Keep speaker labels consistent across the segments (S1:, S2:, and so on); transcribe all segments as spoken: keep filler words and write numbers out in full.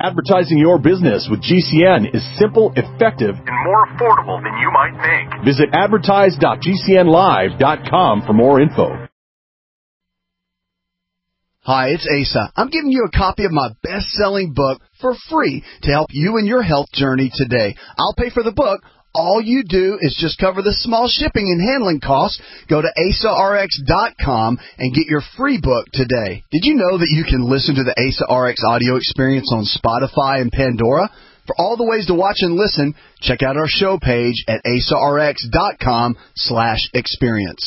S1: Advertising your business with G C N is simple, effective, and more affordable than you might think. Visit advertise dot g c n live dot com for more info.
S2: Hi, it's Asa. I'm giving you a copy of my best-selling book for free to help you in your health journey today. I'll pay for the book. All you do is just cover the small shipping and handling costs. Go to asa r x dot com and get your free book today. Did you know that you can listen to the Asa R X audio experience on Spotify and Pandora? For all the ways to watch and listen, check out our show page at asa r x dot com slash experience.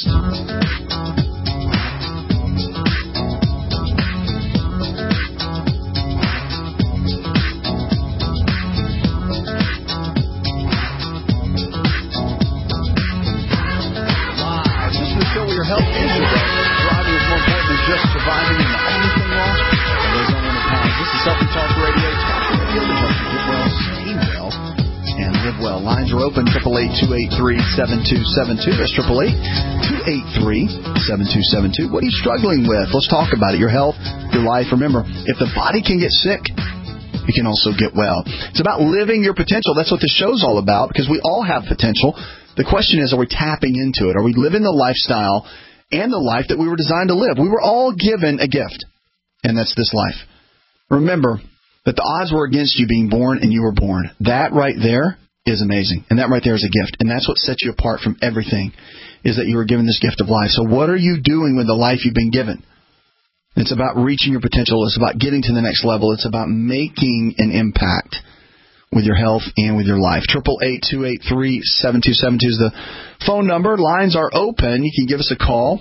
S2: Health is your wealth. Driving is more important than just surviving, and the only thing wrong are those unwanted pounds. This is Healthy Talk Radio. Talk radio to help you get well, stay well, and live well. Lines are open, eight eight eight, two eight three, seven two seven two. That's eight eight eight, two eight three, seven two seven two. What are you struggling with? Let's talk about it. Your health, your life. Remember, if the body can get sick, you can also get well. It's about living your potential. That's what the show's all about, because we all have potential. The question is, are we tapping into it? Are we living the lifestyle and the life that we were designed to live? We were all given a gift, and that's this life. Remember that the odds were against you being born, and you were born. That right there is amazing, and that right there is a gift, and that's what sets you apart from everything, is that you were given this gift of life. So what are you doing with the life you've been given? It's about reaching your potential. It's about getting to the next level. It's about making an impact with your health and with your life. eight eight eight, two eight three, seven two seven two is the phone number. Lines are open. You can give us a call.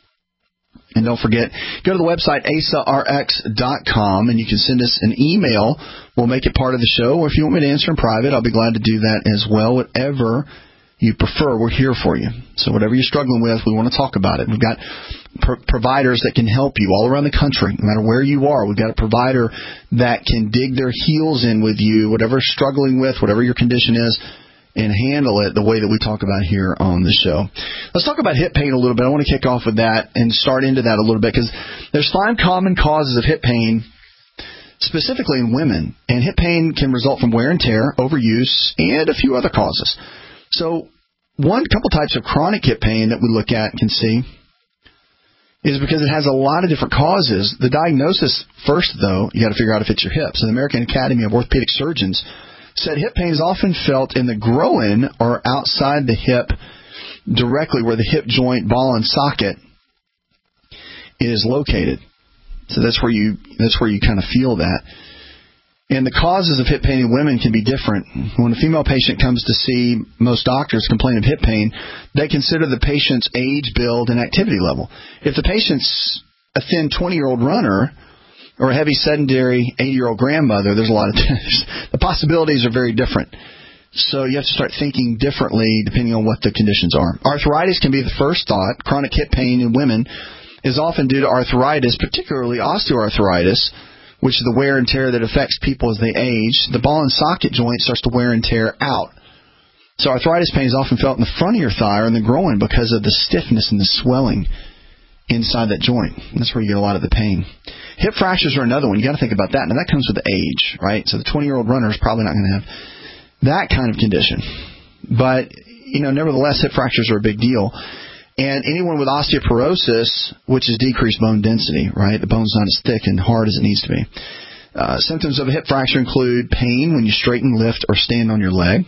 S2: And don't forget, go to the website, asa r x dot com, and you can send us an email. We'll make it part of the show. Or if you want me to answer in private, I'll be glad to do that as well. Whatever you prefer, we're here for you. So whatever you're struggling with, we want to talk about it. We've got pro- providers that can help you all around the country, no matter where you are. We've got a provider that can dig their heels in with you, whatever you're struggling with, whatever your condition is, and handle it the way that we talk about here on the show. Let's talk about hip pain a little bit. I want to kick off with that and start into that a little bit, because there's five common causes of hip pain, specifically in women. And hip pain can result from wear and tear, overuse, and a few other causes. So one couple types of chronic hip pain that we look at and can see is because it has a lot of different causes. The diagnosis first, though, you got to figure out if it's your hip. So the American Academy of Orthopedic Surgeons said hip pain is often felt in the groin or outside the hip, directly where the hip joint, ball, and socket is located. So that's where you that's where you kind of feel that. And the causes of hip pain in women can be different. When a female patient comes to see most doctors complain of hip pain, they consider the patient's age, build, and activity level. If the patient's a thin twenty-year-old runner or a heavy sedentary eighty-year-old grandmother, there's a lot of the possibilities are very different. So you have to start thinking differently depending on what the conditions are. Arthritis can be the first thought. Chronic hip pain in women is often due to arthritis, particularly osteoarthritis, which is the wear and tear that affects people as they age. The ball and socket joint starts to wear and tear out. So arthritis pain is often felt in the front of your thigh or in the groin because of the stiffness and the swelling inside that joint. And that's where you get a lot of the pain. Hip fractures are another one. You got to think about that. Now, that comes with the age, right? So the twenty-year-old runner is probably not going to have that kind of condition. But, you know, nevertheless, hip fractures are a big deal. And anyone with osteoporosis, which is decreased bone density, right? The bone's not as thick and hard as it needs to be. Uh, symptoms of a hip fracture include pain when you straighten, lift, or stand on your leg.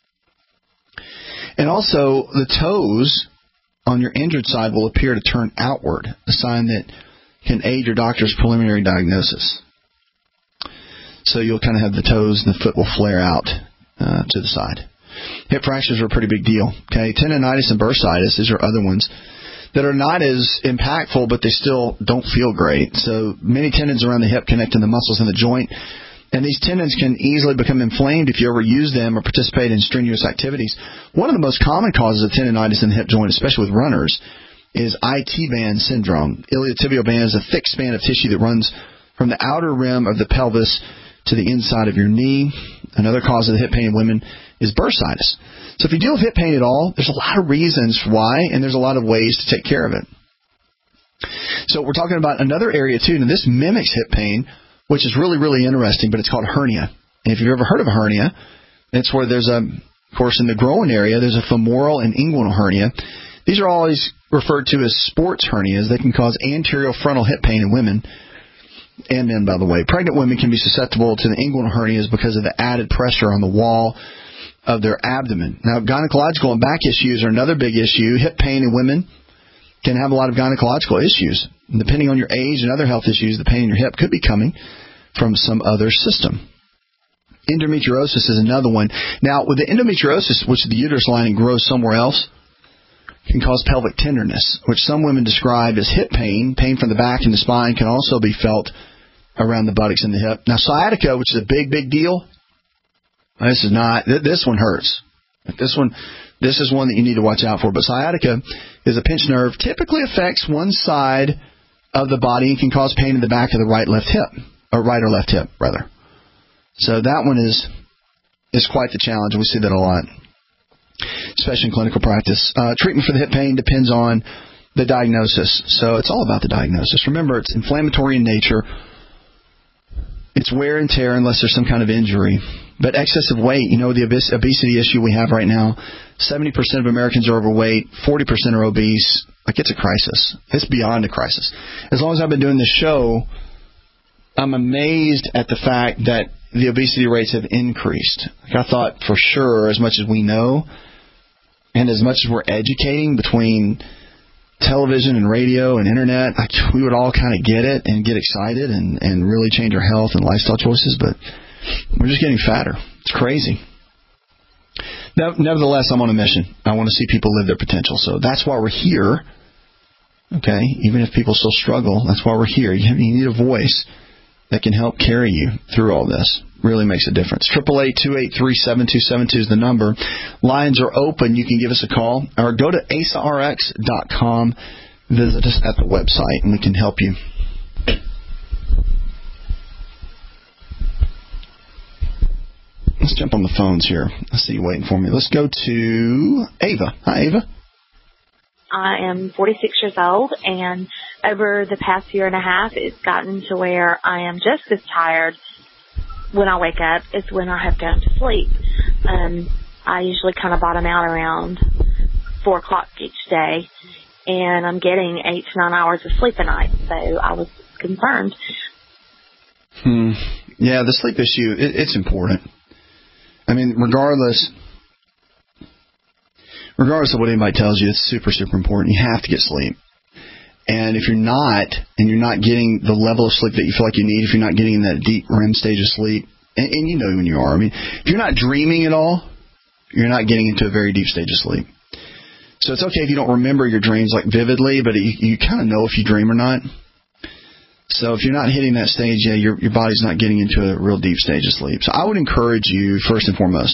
S2: And also, the toes on your injured side will appear to turn outward, a sign that can aid your doctor's preliminary diagnosis. So you'll kind of have the toes and the foot will flare out uh, to the side. Hip fractures are a pretty big deal. Okay, tendonitis and bursitis, these are other ones that are not as impactful, but they still don't feel great. So many tendons around the hip connect to the muscles in the joint, and these tendons can easily become inflamed if you overuse them or participate in strenuous activities. One of the most common causes of tendonitis in the hip joint, especially with runners, is I T band syndrome. Iliotibial band is a thick span of tissue that runs from the outer rim of the pelvis to the inside of your knee. Another cause of the hip pain in women is bursitis. So if you deal with hip pain at all, there's a lot of reasons why, and there's a lot of ways to take care of it. So we're talking about another area too, and this mimics hip pain, which is really, really interesting, but it's called hernia. And if you've ever heard of a hernia, it's where there's a, of course, in the groin area, there's a femoral and inguinal hernia. These are always referred to as sports hernias. They can cause anterior frontal hip pain in women and men, by the way. Pregnant women can be susceptible to the inguinal hernias because of the added pressure on the wall of their abdomen. Now, gynecological and back issues are another big issue. Hip pain in women can have a lot of gynecological issues. And depending on your age and other health issues, the pain in your hip could be coming from some other system. Endometriosis is another one. Now, with the endometriosis, which the uterus lining grows somewhere else, can cause pelvic tenderness, which some women describe as hip pain. Pain from the back and the spine can also be felt around the buttocks and the hip. Now, sciatica, which is a big, big deal, this is not, this one hurts. This one, this is one that you need to watch out for. But sciatica is a pinched nerve, typically affects one side of the body and can cause pain in the back of the right left hip, or right or left hip, rather. So that one is is quite the challenge. We see that a lot, especially in clinical practice. Uh, treatment for the hip pain depends on the diagnosis. So it's all about the diagnosis. Remember, it's inflammatory in nature. It's wear and tear unless there's some kind of injury. But excessive weight, you know, the obes- obesity issue we have right now, seventy percent of Americans are overweight, forty percent are obese. Like, it's a crisis. It's beyond a crisis. As long as I've been doing this show, I'm amazed at the fact that the obesity rates have increased. Like, I thought for sure, as much as we know, and as much as we're educating between television and radio and internet, like, we would all kind of get it and get excited and, and really change our health and lifestyle choices, but we're just getting fatter. It's crazy. Nevertheless, I'm on a mission. I want to see people live their potential. So that's why we're here. Okay? Even if people still struggle, that's why we're here. You need a voice that can help carry you through all this. Really makes a difference. eight eight eight, two eight three, seven two seven two is the number. Lines are open. You can give us a call or go to A S A R X dot com. Visit us at the website and we can help you. Let's jump on the phones here. I see you waiting for me. Let's go to Ava. Hi, Ava.
S3: I am forty-six years old, and over the past year and a half, it's gotten to where I am just as tired when I wake up as when I have gone to sleep. Um, I usually kind of bottom out around four o'clock each day, and I'm getting eight to nine hours of sleep a night, so I was concerned.
S2: Hmm. Yeah, the sleep issue, it, it's important. I mean, regardless... Regardless of what anybody tells you, it's super, super important. You have to get sleep. And if you're not, and you're not getting the level of sleep that you feel like you need, if you're not getting that deep R E M stage of sleep, and, and you know when you are. I mean, if you're not dreaming at all, you're not getting into a very deep stage of sleep. So it's okay if you don't remember your dreams like vividly, but you, you kind of know if you dream or not. So if you're not hitting that stage, yeah, your, your body's not getting into a real deep stage of sleep. So I would encourage you, first and foremost,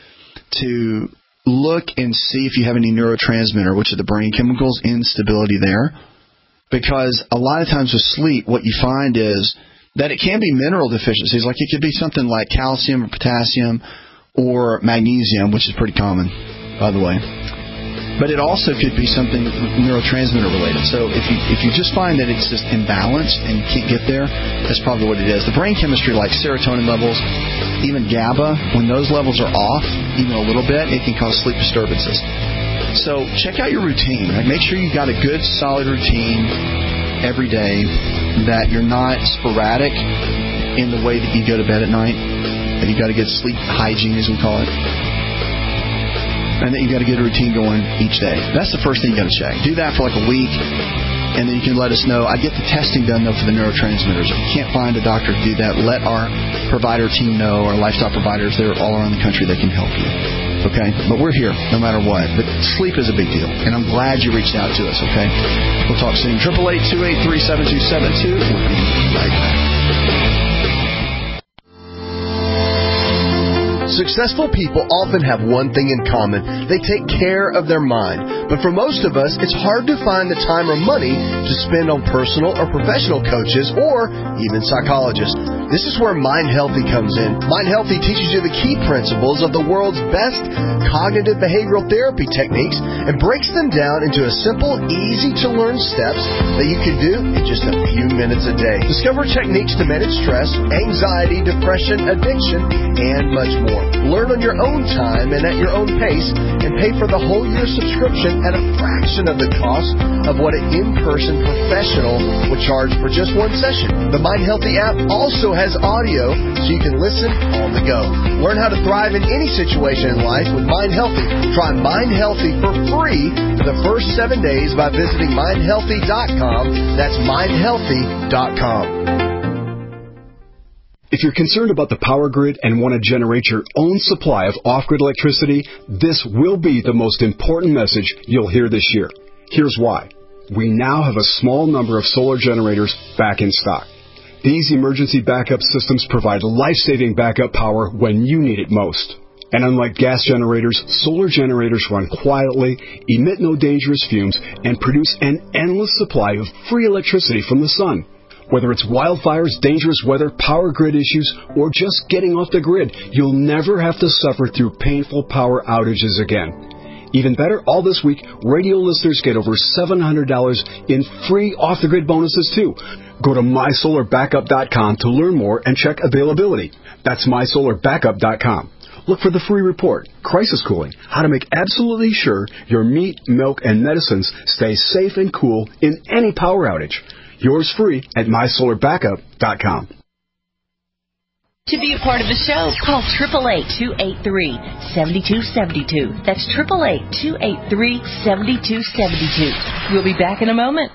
S2: to look and see if you have any neurotransmitter, which are the brain chemicals, instability there. Because a lot of times with sleep, what you find is that it can be mineral deficiencies. Like it could be something like calcium or potassium or magnesium, which is pretty common, by the way. But it also could be something neurotransmitter related. So if you if you just find that it's just imbalanced and you can't get there, that's probably what it is. The brain chemistry, like serotonin levels, even GABA, when those levels are off, even a little bit, it can cause sleep disturbances. So check out your routine. Right? Make sure you've got a good, solid routine every day, that you're not sporadic in the way that you go to bed at night, that you've got a good sleep hygiene, as we call it. And that you've got to get a routine going each day. That's the first thing you got to check. Do that for like a week, and then you can let us know. I get the testing done, though, for the neurotransmitters. If you can't find a doctor to do that, let our provider team know, our lifestyle providers. They're all around the country. They can help you. Okay? But we're here no matter what. But sleep is a big deal, and I'm glad you reached out to us, okay? We'll talk soon. eight eight eight, two eight three, seven two seven two. We'll be right back.
S4: Successful people often have one thing in common. They take care of their mind. But for most of us, it's hard to find the time or money to spend on personal or professional coaches or even psychologists. This is where Mind Healthy comes in. Mind Healthy teaches you the key principles of the world's best cognitive behavioral therapy techniques and breaks them down into a simple, easy-to-learn steps that you can do in just a few minutes a day. Discover techniques to manage stress, anxiety, depression, addiction, and much more. Learn on your own time and at your own pace, and pay for the whole year subscription at a fraction of the cost of what an in-person professional would charge for just one session. The Mind Healthy app also has audio so you can listen on the go. Learn how to thrive in any situation in life with Mind Healthy. Try Mind Healthy for free for the first seven days by visiting mind healthy dot com. That's mind healthy dot com.
S5: If you're concerned about the power grid and want to generate your own supply of off-grid electricity, this will be the most important message you'll hear this year. Here's why. We now have a small number of solar generators back in stock. These emergency backup systems provide life-saving backup power when you need it most. And unlike gas generators, solar generators run quietly, emit no dangerous fumes, and produce an endless supply of free electricity from the sun. Whether it's wildfires, dangerous weather, power grid issues, or just getting off the grid, you'll never have to suffer through painful power outages again. Even better, all this week, radio listeners get over seven hundred dollars in free off-the-grid bonuses, too. Go to my solar backup dot com to learn more and check availability. That's my solar backup dot com. Look for the free report, Crisis Cooling, how to make absolutely sure your meat, milk, and medicines stay safe and cool in any power outage. Yours free at my solar backup dot com.
S6: To be a part of the show, call eight eight eight, two eight three, seven two seven two. That's eight eight eight, two eight three, seven two seven two. We'll be back in a moment.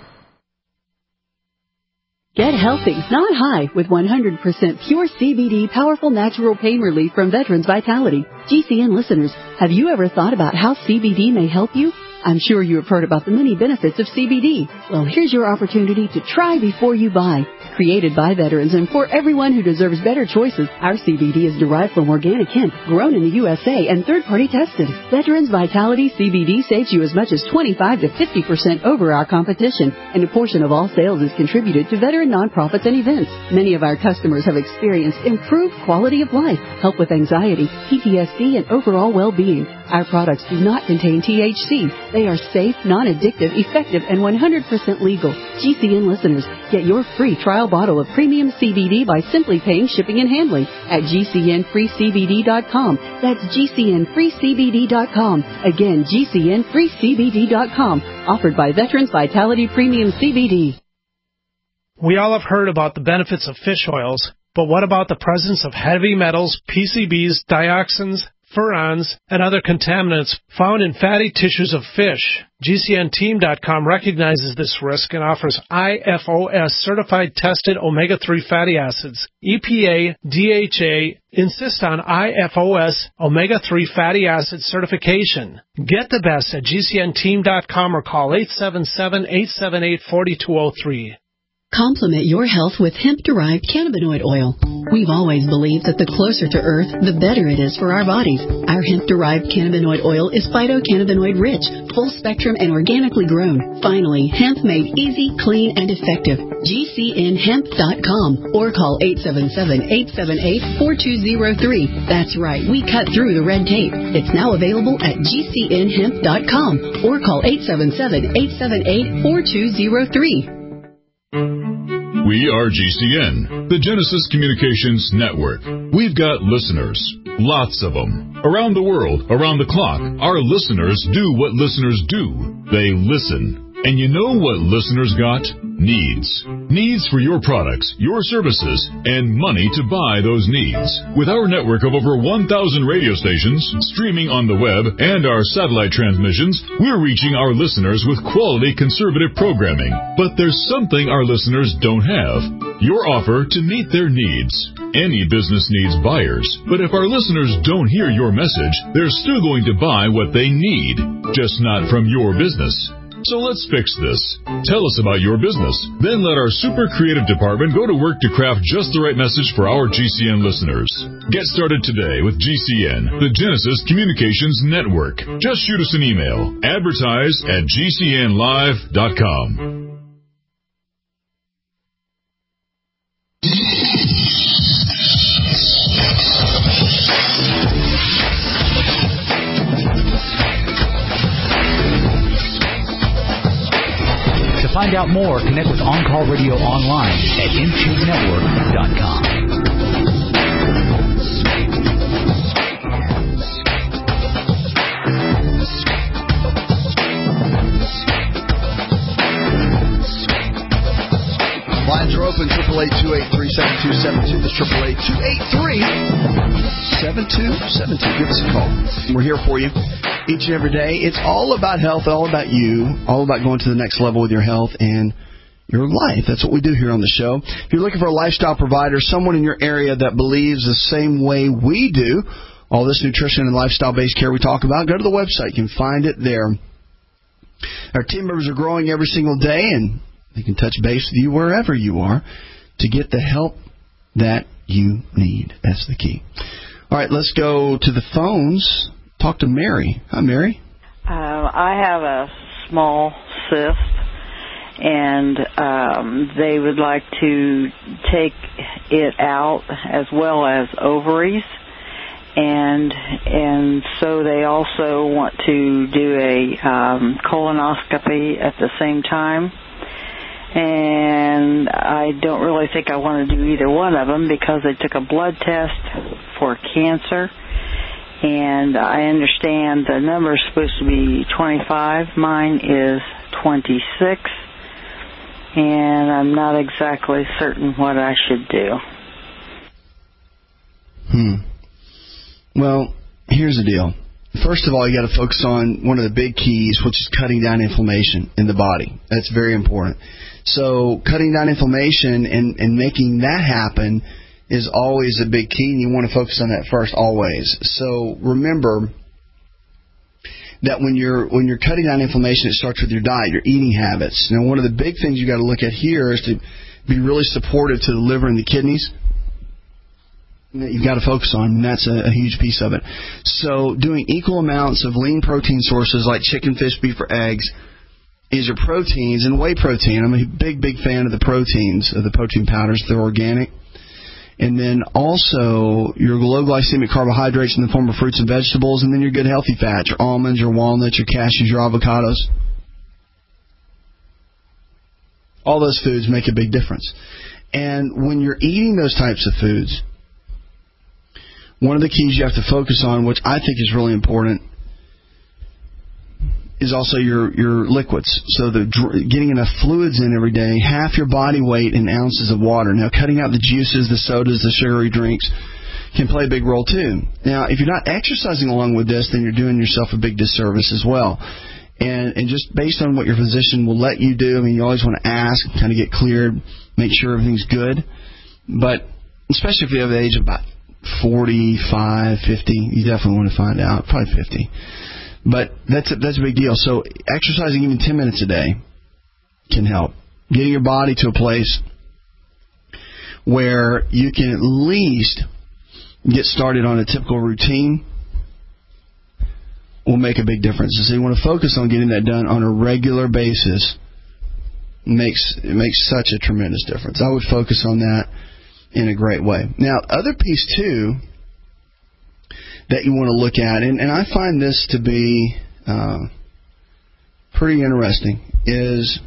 S7: Get healthy, not high, with one hundred percent pure C B D powerful natural pain relief from Veterans Vitality. G C N listeners, have you ever thought about how C B D may help you? I'm sure you have heard about the many benefits of C B D. Well, here's your opportunity to try before you buy. Created by veterans and for everyone who deserves better choices, our C B D is derived from organic hemp, grown in the U S A, and third-party tested. Veterans Vitality C B D saves you as much as twenty-five to fifty percent over our competition, and a portion of all sales is contributed to veteran nonprofits and events. Many of our customers have experienced improved quality of life, help with anxiety, P T S D, and overall well-being. Our products do not contain T H C. They are safe, non-addictive, effective, and one hundred percent legal. G C N listeners, get your free trial bottle of premium C B D by simply paying shipping and handling at G C N free C B D dot com. That's G C N free C B D dot com. Again, G C N free C B D dot com. Offered by Veterans Vitality Premium C B D.
S8: We all have heard about the benefits of fish oils, but what about the presence of heavy metals, P C Bs, dioxins, furans, and other contaminants found in fatty tissues of fish? G C N team dot com recognizes this risk and offers I F O S certified tested omega three fatty acids. E P A, D H A insist on I F O S omega three fatty acid certification. Get the best at G C N team dot com or call eight seven seven, eight seven eight, four two zero three.
S9: Complement your health with hemp-derived cannabinoid oil. We've always believed that the closer to Earth, the better it is for our bodies. Our hemp-derived cannabinoid oil is phytocannabinoid-rich, full-spectrum, and organically grown. Finally, hemp made easy, clean, and effective. G C N hemp dot com or call eight seven seven, eight seven eight, four two zero three. That's right, we cut through the red tape. It's now available at G C N hemp dot com or call eight seven seven, eight seven eight, four two zero three.
S10: We are G C N, the Genesis Communications Network. We've got listeners, lots of them. Around the world, around the clock, our listeners do what listeners do. They listen. And you know what listeners got? Needs. Needs for your products, your services, and money to buy those needs. With our network of over one thousand radio stations, streaming on the web, and our satellite transmissions, we're reaching our listeners with quality conservative programming. But there's something our listeners don't have. Your offer to meet their needs. Any business needs buyers, but if our listeners don't hear your message, they're still going to buy what they need, just not from your business. So let's fix this. Tell us about your business. Then let our super creative department go to work to craft just the right message for our G C N listeners. Get started today with G C N, the Genesis Communications Network. Just shoot us an email. Advertise at G C N live dot com.
S11: find out more, connect with On Call Radio online at m tube network dot com.
S2: Lines are open, eight eight eight, two eight three, seven two seven two. That's eight eight eight, two eight three, seven two seven two. Give us a call. We're here for you each and every day. It's all about health, all about you, all about going to the next level with your health and your life. That's what we do here on the show. If you're looking for a lifestyle provider, someone in your area that believes the same way we do, all this nutrition and lifestyle-based care we talk about, go to the website. You can find it there. Our team members are growing every single day, and they can touch base with you wherever you are to get the help that you need. That's the key. All right, let's go to the phones. Talk to Mary. Hi, Mary.
S12: Uh, I have a small cyst, and um, they would like to take it out as well as ovaries. And and so they also want to do a um, colonoscopy at the same time. And I don't really think I want to do either one of them because they took a blood test for cancer. And I understand the number is supposed to be twenty-five. Mine is twenty-six. And I'm not exactly certain what I should do.
S2: Hmm. Well, here's the deal. First of all, you got to focus on one of the big keys, which is cutting down inflammation in the body. That's very important. So cutting down inflammation and, and making that happen is always a big key, and you want to focus on that first always. So remember that when you're when you're cutting down inflammation, it starts with your diet, your eating habits. Now, one of the big things you got to look at here is to be really supportive to the liver and the kidneys. That you've got to focus on, and that's a, a huge piece of it. So doing equal amounts of lean protein sources like chicken, fish, beef, or eggs is your proteins, and whey protein. I'm a big, big fan of the proteins, of the protein powders. They're organic. And then also your low glycemic carbohydrates in the form of fruits and vegetables, and then your good healthy fats, your almonds, your walnuts, your cashews, your avocados. All those foods make a big difference. And when you're eating those types of foods, one of the keys you have to focus on, which I think is really important, is also your, your liquids. So the getting enough fluids in every day, half your body weight in ounces of water. Now, cutting out the juices, the sodas, the sugary drinks can play a big role, too. Now, if you're not exercising along with this, then you're doing yourself a big disservice as well. And, and just based on what your physician will let you do, I mean, you always want to ask, kind of get cleared, make sure everything's good. But especially if you have the age of about forty-five, fifty, you definitely want to find out, probably fifty. But that's a, that's a big deal. So exercising even ten minutes a day can help. Getting your body to a place where you can at least get started on a typical routine will make a big difference. So you want to focus on getting that done on a regular basis. It makes, it makes such a tremendous difference. I would focus on that in a great way. Now, other piece, too, that you want to look at, and, and I find this to be uh, pretty interesting, is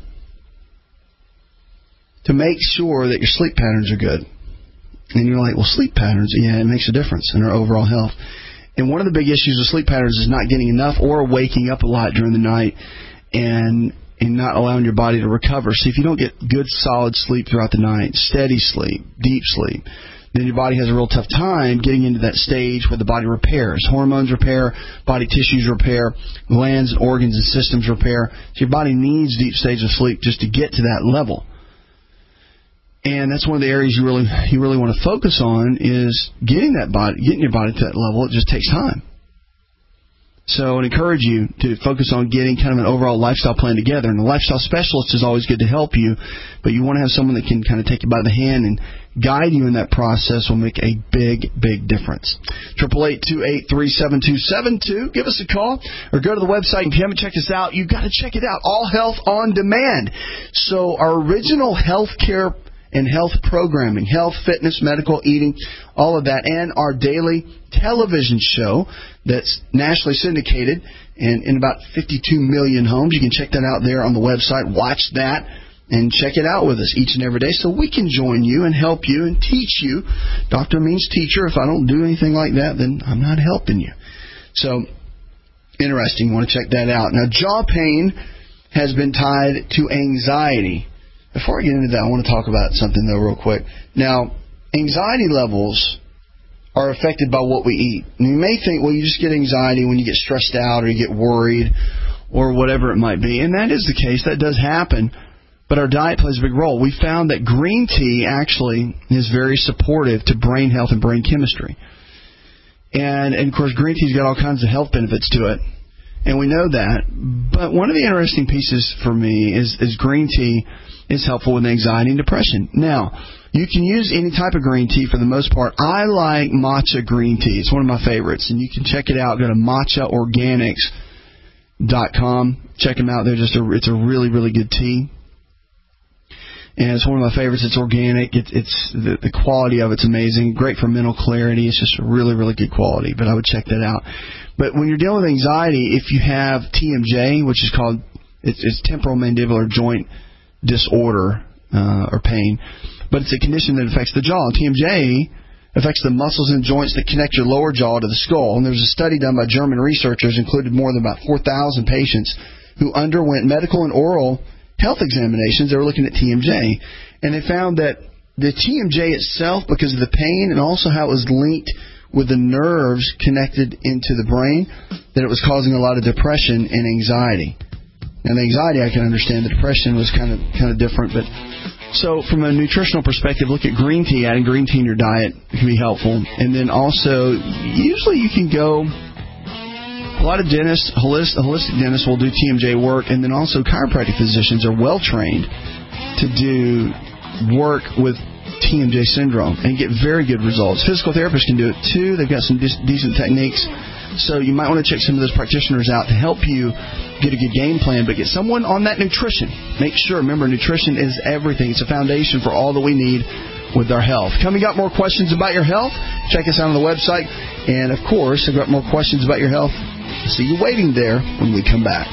S2: to make sure that your sleep patterns are good. And you're like, well, sleep patterns, yeah, it makes a difference in our overall health. And one of the big issues with sleep patterns is not getting enough or waking up a lot during the night and and not allowing your body to recover. So if you don't get good, solid sleep throughout the night, steady sleep, deep sleep, then your body has a real tough time getting into that stage where the body repairs. Hormones repair, body tissues repair, glands and organs and systems repair. So your body needs deep stages of sleep just to get to that level. And that's one of the areas you really you really want to focus on is getting that body, getting your body to that level. It just takes time. So I encourage you to focus on getting kind of an overall lifestyle plan together. And a lifestyle specialist is always good to help you, but you want to have someone that can kind of take you by the hand and guide you in that process. Will make a big, big difference. eight eight eight, two eight three, seven two seven two. Give us a call or go to the website. If you haven't checked us out, you've got to check it out. All Health on Demand. So our original health care and health programming, health, fitness, medical, eating, all of that, and our daily television show that's nationally syndicated and in about fifty-two million homes. You can check that out there on the website. Watch that.
S13: and check it out with us each and every day so we can join you and help you and teach you. Doctor means teacher. If I don't do anything like that, then I'm not helping you. So, interesting. You want to check that out. Now, jaw pain has been tied to anxiety. Before I get into that, I want to talk about something, though, real quick. Now, anxiety levels are affected by what we eat. And you may think, well, you just get anxiety when you get stressed out or you get worried or whatever it might be. And that is the case. That does happen. But our diet plays a big role. We found that green tea actually is very supportive to brain health and brain chemistry. And, and of course, green tea's got all kinds of health benefits to it. And we know that. But one of the interesting pieces for me is, is green tea is helpful with anxiety and depression. Now, you can use any type of green tea for the most part. I like matcha green tea. It's one of my favorites. And you can check it out. Go to matcha organics dot com. Check them out. They're just a, it's a really, really good tea. And it's one of my favorites. It's organic. It, it's the, the quality of it's amazing. Great for mental clarity. It's just really, really good quality. But I would check that out. But when you're dealing with anxiety, if you have T M J, which is called it's, it's temporal mandibular joint disorder uh, or pain, but it's a condition that affects the jaw. T M J affects the muscles and joints that connect your lower jaw to the skull. And there was a study done by German researchers, included more than about four thousand patients who underwent medical and oral health examinations. They were looking at T M J, and they found that the T M J itself, because of the pain and also how it was linked with the nerves connected into the brain, that it was causing a lot of depression and anxiety. And the anxiety I can understand. The depression was kind of kind of different. But so from a nutritional perspective, look at green tea. Adding green tea in your diet can be helpful. And then also, usually you can go. A lot of dentists, holistic, holistic dentists will do T M J work, and then also chiropractic physicians are well trained to do work with T M J syndrome and get very good results. Physical therapists can do it too. They've got some de- decent techniques. So you might want to check some of those practitioners out to help you get a good game plan, but get someone on that nutrition. Make sure, remember, nutrition is everything. It's a foundation for all that we need with our health. Coming up, more questions about your health. Check us out on the website. And, of course, I've got more questions about your health. See you waiting there when we come back.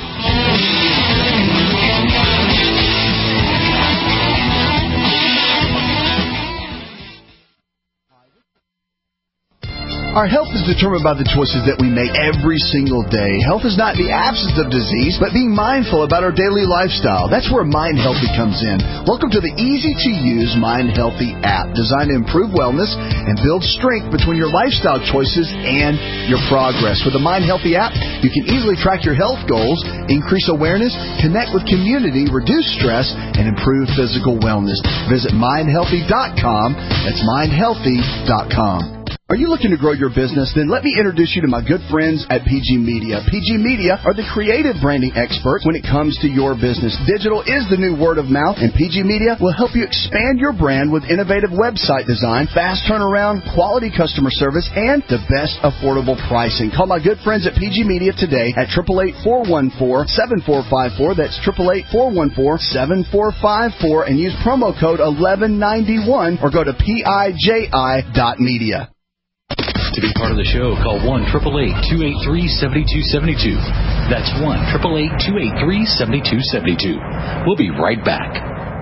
S13: Our health is determined by the choices that we make every single day. Health is not the absence of disease, but being mindful about our daily lifestyle. That's where Mind Healthy comes in. Welcome to the easy-to-use Mind Healthy app, designed to improve wellness and build strength between your lifestyle choices and your progress. With the Mind Healthy app, you can easily track your health goals, increase awareness, connect with community, reduce stress, and improve physical wellness. Visit mind healthy dot com. That's mind healthy dot com. Are you looking to grow your business? Then let me introduce you to my good friends at P G Media. P G Media are the creative branding experts when it comes to your business. Digital is the new word of mouth, and P G Media will help you expand your brand with innovative website design, fast turnaround, quality customer service, and the best affordable pricing. Call my good friends at P G Media today at eight eight eight, four one four, seven four five four. That's eight eight eight, four one four, seven four five four, and use promo code eleven ninety-one or go to P I J I dot media.
S11: To be part of the show, call one eight eight eight, two eight three, seven two seven two. That's one eight eight eight, two eight three, seven two seven two. We'll be right back.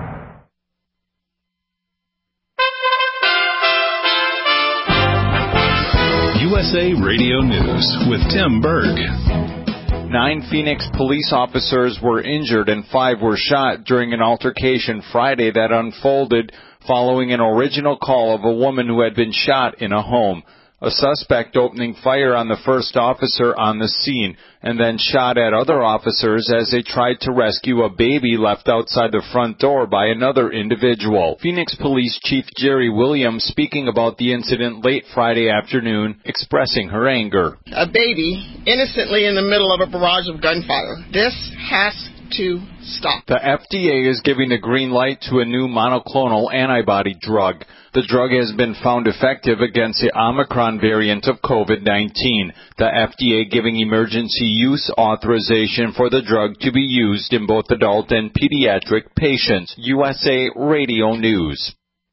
S10: U S A Radio News with Tim Berg.
S14: Nine Phoenix police officers were injured and five were shot during an altercation Friday that unfolded following an original call of a woman who had been shot in a home. A suspect opening fire on the first officer on the scene and then shot at other officers as they tried to rescue a baby left outside the front door by another individual. Phoenix Police Chief Jerry Williams speaking about the incident late Friday afternoon, expressing her anger.
S15: A baby innocently in the middle of a barrage of gunfire. This has to stop.
S14: The F D A is giving the green light to a new monoclonal antibody drug. The drug has been found effective against the Omicron variant of COVID nineteen. The F D A giving emergency use authorization for the drug to be used in both adult and pediatric patients. U S A Radio News.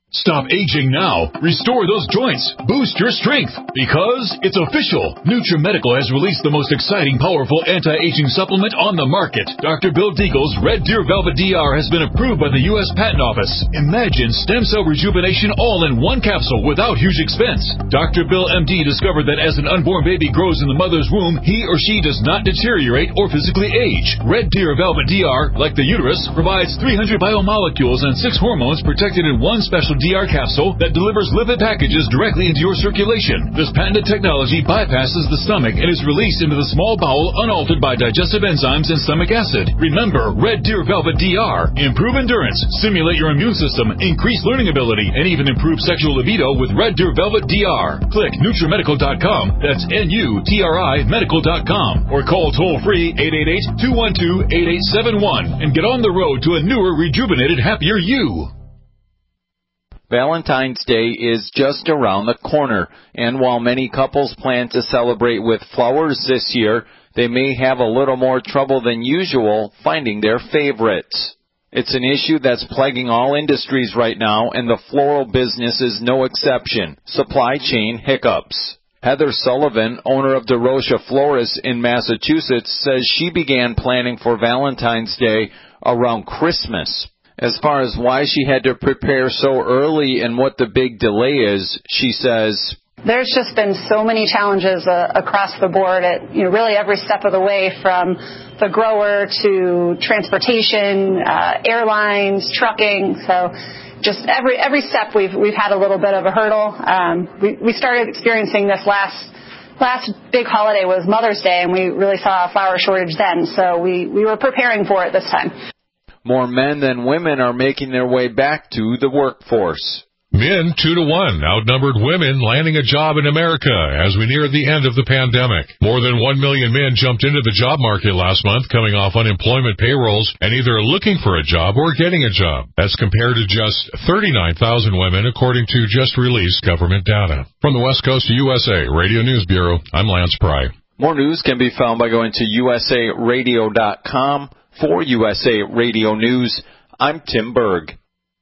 S10: Stop aging now. Restore those joints. Boost your strength. Because it's official. NutriMedical has released the most exciting, powerful anti-aging supplement on the market. Doctor Bill Deagle's Red Deer Velvet D R has been approved by the U S Patent Office. Imagine stem cell rejuvenation all in one capsule without huge expense. Doctor Bill M D discovered that as an unborn baby grows in the mother's womb, he or she does not deteriorate or physically age. Red Deer Velvet D R, like the uterus, provides three hundred biomolecules and six hormones protected in one special D R capsule that delivers lipid packages directly into your circulation. This patented technology bypasses the stomach and is released into the small bowel unaltered by digestive enzymes and stomach acid. Remember, Red Deer Velvet D R. Improve endurance, stimulate your immune system, increase learning ability, and even improve sexual libido with Red Deer Velvet D R. Click NutriMedical dot com, that's N U T R I medical dot com, or call toll-free eight eight eight, two one two, eight eight seven one and get on the road to a newer, rejuvenated, happier you.
S14: Valentine's Day is just around the corner, and while many couples plan to celebrate with flowers this year, they may have a little more trouble than usual finding their favorites. It's an issue that's plaguing all industries right now, and the floral business is no exception. Supply chain hiccups. Heather Sullivan, owner of DeRocha Florists in Massachusetts, says she began planning for Valentine's Day around Christmas. As far as why she had to prepare so early and what the big delay is, she says,
S16: there's just been so many challenges uh, across the board at, you know, really every step of the way, from the grower to transportation, uh, airlines, trucking. So just every every step we've we've had a little bit of a hurdle. Um, we, we started experiencing this last last big holiday was Mother's Day, and we really saw a flower shortage then. So we, we were preparing for it this time.
S14: More men than women are making their way back to the workforce.
S17: Men, two to one, outnumbered women landing a job in America as we near the end of the pandemic. More than one million men jumped into the job market last month, coming off unemployment payrolls and either looking for a job or getting a job. That's compared to just thirty-nine thousand women, according to just released government data. From the West Coast to U S A Radio News Bureau, I'm Lance Pry.
S14: More news can be found by going to U S A radio dot com. For U S A Radio News, I'm Tim Berg.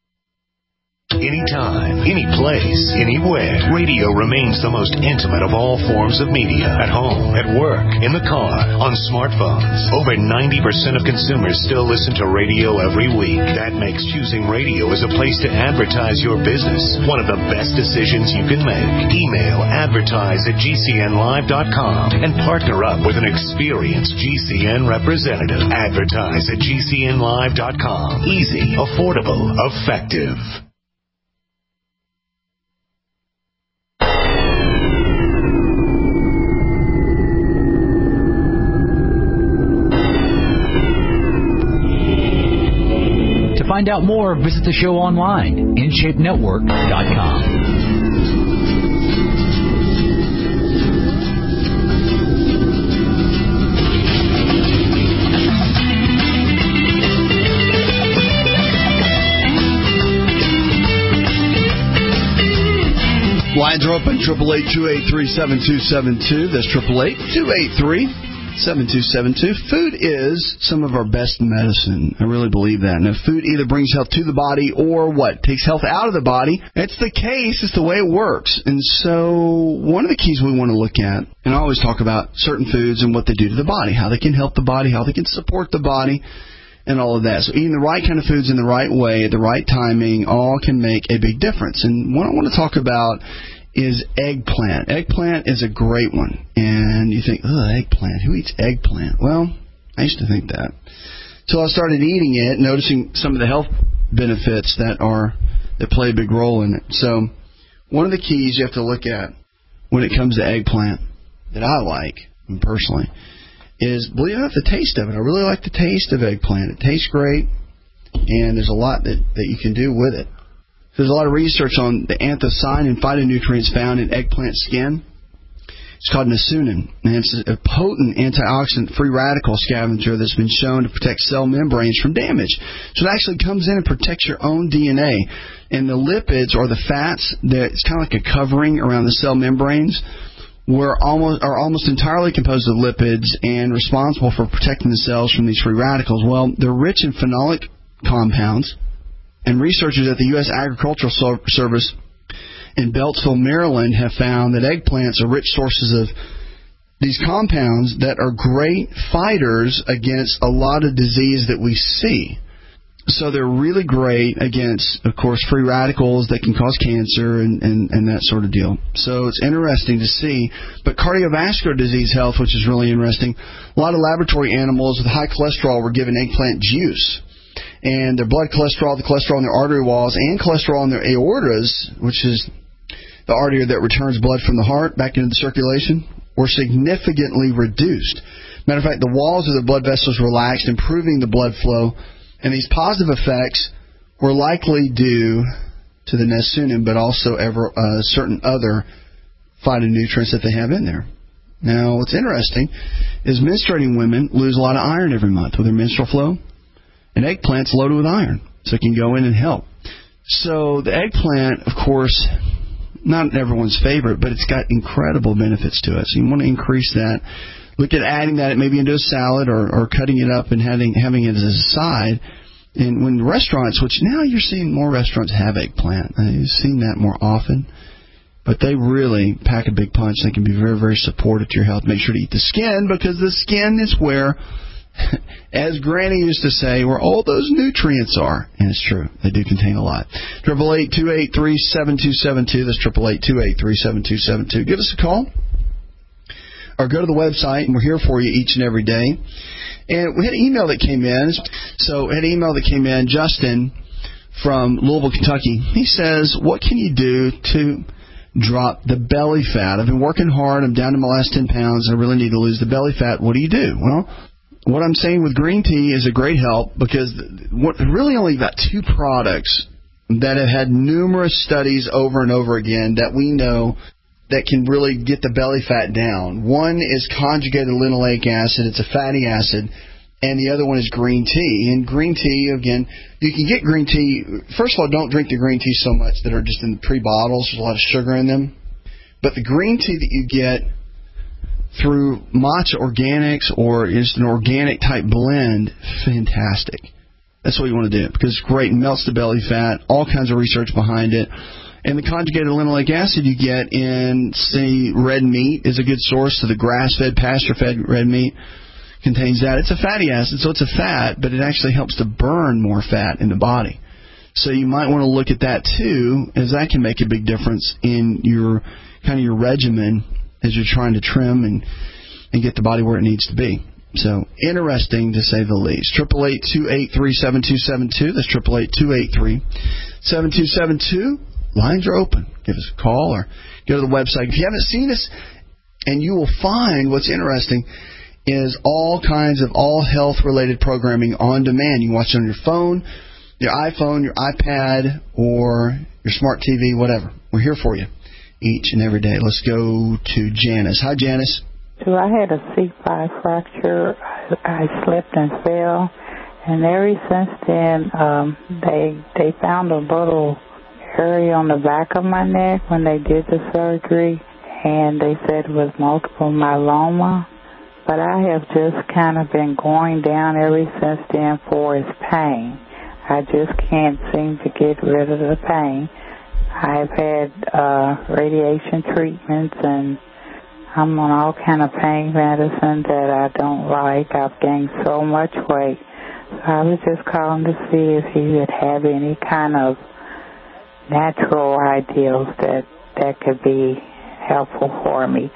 S18: Anytime, any place, anywhere, radio remains the most intimate of all forms of media. At home, at work, in the car, on smartphones. Over ninety percent of consumers still listen to radio every week. That makes choosing radio as a place to advertise your business one of the best decisions you can make. Email advertise at G C N live dot com and partner up with an experienced G C N representative. Advertise at G C N live dot com. Easy, affordable, effective.
S11: To find out more, visit the show online, in shape network dot com.
S13: Lines are open, triple eight, two eight three, seven two seven two. That's triple eight, two eight three, seven two seven two. Food is some of our best medicine. I really believe that. Now, food either brings health to the body or what? Takes health out of the body. It's the case. It's the way it works. And so one of the keys we want to look at, and I always talk about certain foods and what they do to the body, how they can help the body, how they can support the body, and all of that. So eating the right kind of foods in the right way, at the right timing, all can make a big difference. And what I want to talk about is eggplant. Eggplant is a great one. And you think, oh, eggplant. Who eats eggplant? Well, I used to think that. So I started eating it, noticing some of the health benefits that are that play a big role in it. So one of the keys you have to look at when it comes to eggplant that I like, personally, is, believe it or not, the taste of it. I really like the taste of eggplant. It tastes great, and there's a lot that, that you can do with it. There's a lot of research on the anthocyanin and phytonutrients found in eggplant skin. It's called niceunin, and it's a potent antioxidant free radical scavenger that's been shown to protect cell membranes from damage. So it actually comes in and protects your own D N A. And the lipids, or the fats, it's kind of like a covering around the cell membranes, were almost are almost entirely composed of lipids and responsible for protecting the cells from these free radicals. Well, they're rich in phenolic compounds, And researchers at the U S Agricultural Service in Beltsville, Maryland, have found that eggplants are rich sources of these compounds that are great fighters against a lot of disease that we see. So they're really great against, of course, free radicals that can cause cancer and, and, and that sort of deal. So it's interesting to see. But cardiovascular disease health, which is really interesting, a lot of laboratory animals with high cholesterol were given eggplant juice. And their blood cholesterol, the cholesterol in their artery walls, and cholesterol in their aortas, which is the artery that returns blood from the heart back into the circulation, were significantly reduced. Matter of fact, the walls of the blood vessels relaxed, improving the blood flow. And these positive effects were likely due to the Nesunium, but also ever, uh, certain other phytonutrients that they have in there. Now, what's interesting is menstruating women lose a lot of iron every month with their menstrual flow. And eggplant's loaded with iron, so it can go in and help. So the eggplant, of course, not everyone's favorite, but it's got incredible benefits to it. So you want to increase that. Look at adding that maybe into a salad or, or cutting it up and having having it as a side. And when restaurants, which now you're seeing more restaurants have eggplant. You've seen that more often. But they really pack a big punch. They can be very, very supportive to your health. Make sure to eat the skin, because the skin is where, as Granny used to say, where all those nutrients are. And it's true. They do contain a lot. eight eight eight, two eight three, seven two seven two. That's eight eight eight, two eight three, seven two seven two. Give us a call. Or go to the website, and we're here for you each and every day. And we had an email that came in. So we had an email that came in, Justin from Louisville, Kentucky. He says, what can you do to drop the belly fat? I've been working hard. I'm down to my last ten pounds. I really need to lose the belly fat. What do you do? Well, what I'm saying with green tea is a great help, because what, really only about two products that have had numerous studies over and over again that we know that can really get the belly fat down. One is conjugated linoleic acid. It's a fatty acid. And the other one is green tea. And green tea, again, you can get green tea. First of all, don't drink the green tea so much that are just in pre-bottles. There's a lot of sugar in them. But the green tea that you get through Matcha Organics or just an organic type blend, fantastic. That's what you want to do, because it's great. It melts the belly fat. All kinds of research behind it. And the conjugated linoleic acid you get in, say, red meat is a good source. So the grass-fed, pasture-fed red meat contains that. It's a fatty acid, so it's a fat, but it actually helps to burn more fat in the body. So you might want to look at that too, as that can make a big difference in your kind of your regimen as you're trying to trim and, and get the body where it needs to be. So interesting to say the least. eight eight eight, two eight three, seven two seven two. That's eight eight eight, two eight three, seven two seven two. Lines are open. Give us a call or go to the website. If you haven't seen us, and you will find what's interesting is all kinds of all health-related programming on demand. You can watch it on your phone, your iPhone, your iPad, or your smart T V, whatever. We're here for you each and every day. Let's go to Janice. Hi, Janice.
S19: So I had a C five fracture. I, I slipped and fell, and ever since then, um, they they found a little area on the back of my neck when they did the surgery, and they said it was multiple myeloma. But I have just kind of been going down ever since then for its pain. I just can't seem to get rid of the pain. I've had uh, radiation treatments, and I'm on all kind of pain medicine that I don't like. I've gained so much weight. So I was just calling to see if you would have any kind of natural ideals that that could be helpful for me.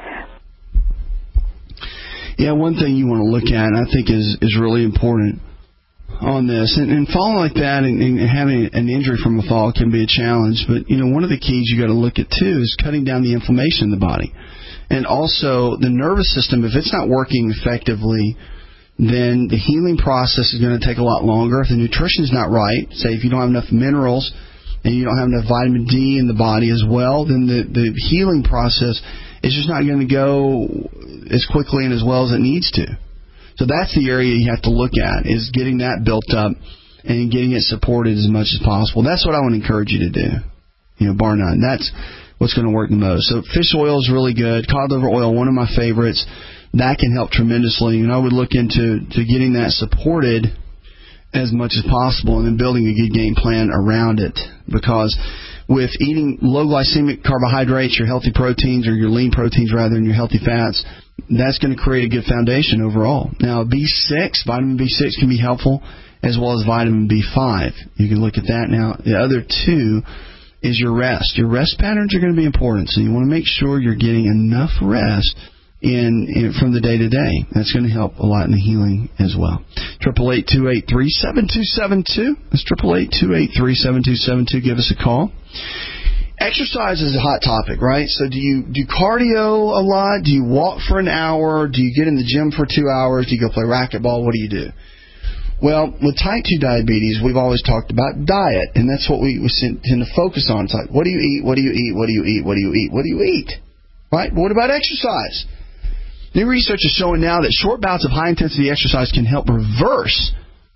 S13: Yeah, one thing you want to look at, and I think is is really important on this, and, and falling like that and, and having an injury from a fall can be a challenge. But you know, one of the keys you got to look at too is cutting down the inflammation in the body, and also the nervous system. If it's not working effectively, then the healing process is going to take a lot longer. If the nutrition is not right, say if you don't have enough minerals and you don't have enough vitamin D in the body as well, then the, the healing process is just not going to go as quickly and as well as it needs to. So that's the area you have to look at, is getting that built up and getting it supported as much as possible. That's what I want to encourage you to do, you know, bar none. That's what's going to work the most. So fish oil is really good. Cod liver oil, one of my favorites. That can help tremendously. And I would look into to getting that supported as much as possible and then building a good game plan around it. Because with eating low glycemic carbohydrates, your healthy proteins, or your lean proteins rather, and your healthy fats, that's going to create a good foundation overall. Now, B six, vitamin B six can be helpful, as well as vitamin B five. You can look at that now. The other two is your rest. Your rest patterns are going to be important, so you want to make sure you're getting enough rest in, in from the day to day. That's going to help a lot in the healing as well. Triple eight two eight three seven two seven two. That's triple eight two eight three seven two seven two. Give us a call. Exercise is a hot topic, right? So do you do cardio a lot? Do you walk for an hour? Do you get in the gym for two hours? Do you go play racquetball? What do you do? Well, with type two diabetes, we've always talked about diet, and that's what we, we tend to focus on. It's like, what do you eat? What do you eat? What do you eat? What do you eat? What do you eat? Right? But what about exercise? New research is showing now that short bouts of high-intensity exercise can help reverse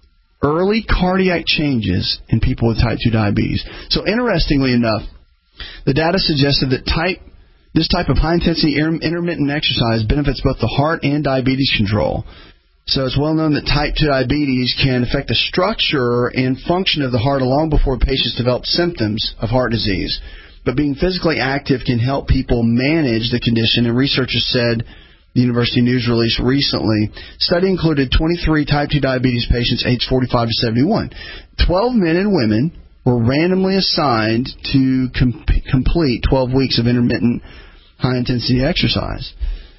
S13: early cardiac changes in people with type two diabetes. So interestingly enough, the data suggested that type this type of high-intensity intermittent exercise benefits both the heart and diabetes control. So it's well known that type two diabetes can affect the structure and function of the heart long before patients develop symptoms of heart disease. But being physically active can help people manage the condition, and researchers said, the University News release recently, study included twenty-three type two diabetes patients aged forty-five to seventy-one. twelve men and women were randomly assigned to com- complete twelve weeks of intermittent high-intensity exercise.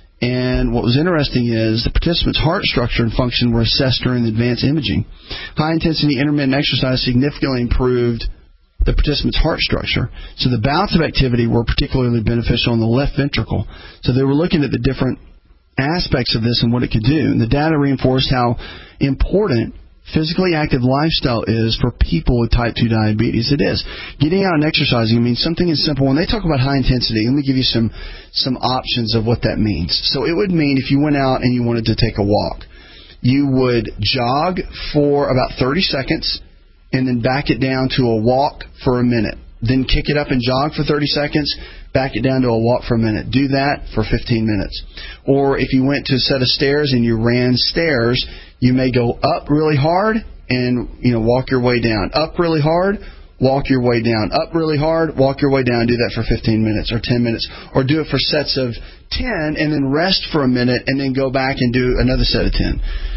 S13: And what was interesting is the participants' heart structure and function were assessed during the advanced imaging. High-intensity intermittent exercise significantly improved the participants' heart structure. So the bouts of activity were particularly beneficial in the left ventricle. So they were looking at the different aspects of this and what it could do. And the data reinforced how important physically active lifestyle is for people with type two diabetes. It is. Getting out and exercising, I mean, something as simple. When they talk about high intensity, let me give you some, some options of what that means. So it would mean if you went out and you wanted to take a walk, you would jog for about thirty seconds and then back it down to a walk for a minute. Then kick it up and jog for thirty seconds, back it down to a walk for a minute. Do that for fifteen minutes. Or if you went to a set of stairs and you ran stairs, you may go up really hard and, you know, walk your way down. Up really hard, walk your way down. Up really hard, walk your way down. Do that for fifteen minutes or ten minutes. Or do it for sets of ten and then rest for a minute and then go back and do another set of ten.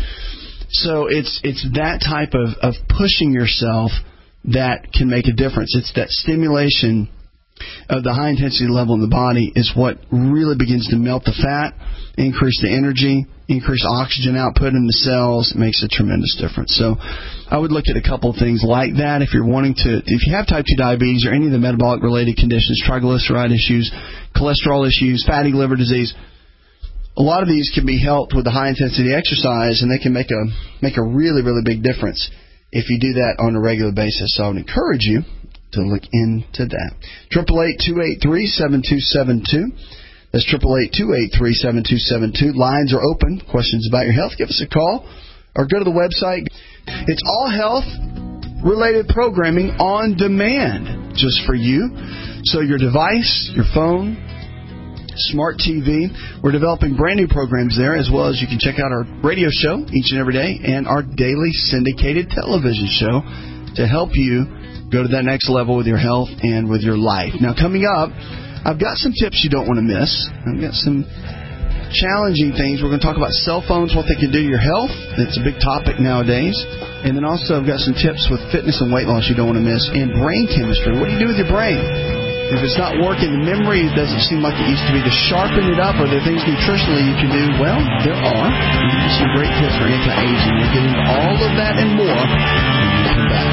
S13: So it's it's that type of, of pushing yourself that can make a difference. It's that stimulation of the high intensity level in the body is what really begins to melt the fat, increase the energy, increase oxygen output in the cells. It makes a tremendous difference. So I would look at a couple of things like that. If you're wanting to, if you have type two diabetes or any of the metabolic related conditions, triglyceride issues, cholesterol issues, fatty liver disease, a lot of these can be helped with the high intensity exercise, and they can make a make a really, really big difference if you do that on a regular basis. So I would encourage you to look into that. Triple eight two eight three seven two seven two. That's triple eight two eight three seven two seven two. Lines are open. Questions about your health? Give us a call or go to the website. It's all health related programming on demand just for you. So your device, your phone, Smart T V. We're developing brand new programs there, as well as you can check out our radio show each and every day and our daily syndicated television show to help you go to that next level with your health and with your life. Now, coming up, I've got some tips you don't want to miss. I've got some challenging things. We're going to talk about cell phones, what they can do to your health. It's a big topic nowadays. And then also I've got some tips with fitness and weight loss you don't want to miss, and brain chemistry. What do you do with your brain? If it's not working, the memory doesn't seem like it used to be. To sharpen it up, are there things nutritionally you can do? Well, there are. There's some great tips for anti-aging. We'll get into all of that and more when we come back.